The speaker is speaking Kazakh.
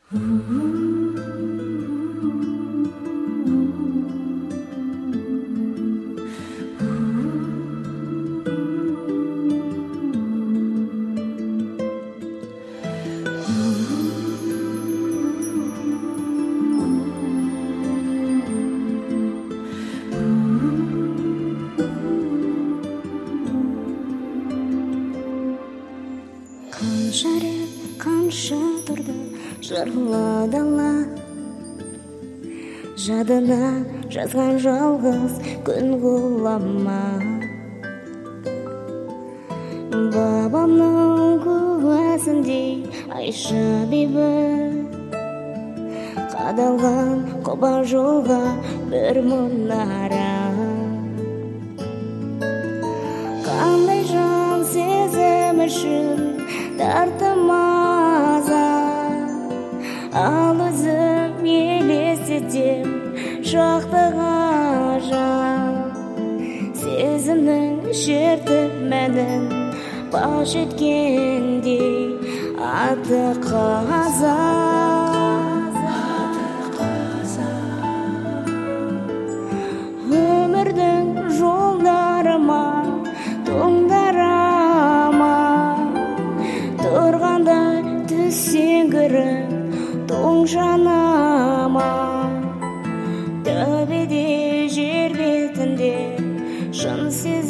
Қанша рет, қанша тұрды жырлы дала, жадына жазған жалғыз күн ғұлама. Бабамның куәсіндей Айша бибі қадалған қоба жолға бір мұнара. Қандай жан сезім үшін тартымаза, ал өзім елестетем шақты ғажап. Сезімнің шерті мәнін паш еткендей аты қазақ. Өмірдің жолдарыма тоңдарама, тұрғандай түссеңгіріп тоң жанама. Төбеде жер бетінде шын сезім